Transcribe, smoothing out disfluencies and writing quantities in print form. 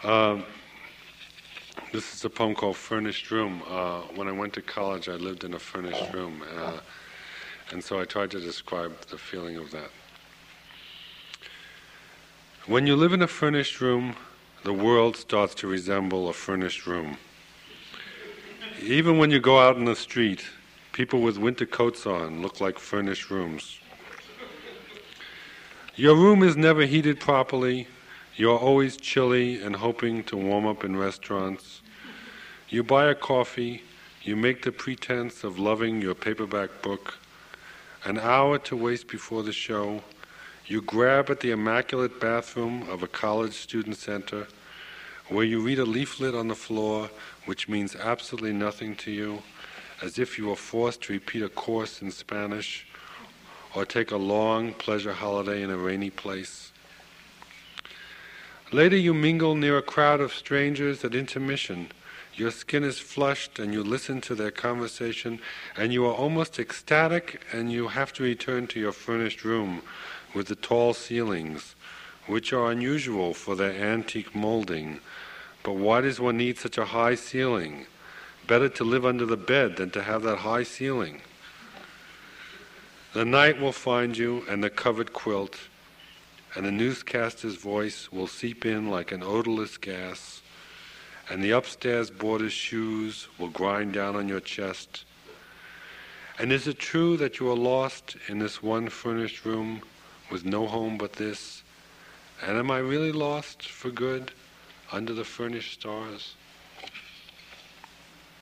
Um, this is a poem called Furnished Room. When I went to college, I lived in a furnished room, and so I tried to describe the feeling of that. When you live in a furnished room, the world starts to resemble a furnished room. Even when you go out in the street, people with winter coats on look like furnished rooms. Your room is never heated properly. You're always chilly and hoping to warm up in restaurants. You buy a coffee. You make the pretense of loving your paperback book. An hour to waste before the show. You grab at the immaculate bathroom of a college student center where you read a leaflet on the floor which means absolutely nothing to you, as if you were forced to repeat a course in Spanish or take a long pleasure holiday in a rainy place. Later you mingle near a crowd of strangers at intermission. Your skin is flushed and you listen to their conversation and you are almost ecstatic, and you have to return to your furnished room with the tall ceilings, which are unusual for their antique molding. But why does one need such a high ceiling? Better to live under the bed than to have that high ceiling. The night will find you and the covered quilt, and the newscaster's voice will seep in like an odorless gas, and the upstairs boarder's shoes will grind down on your chest. And is it true that you are lost in this one furnished room with no home but this? And am I really lost for good under the furnished stars?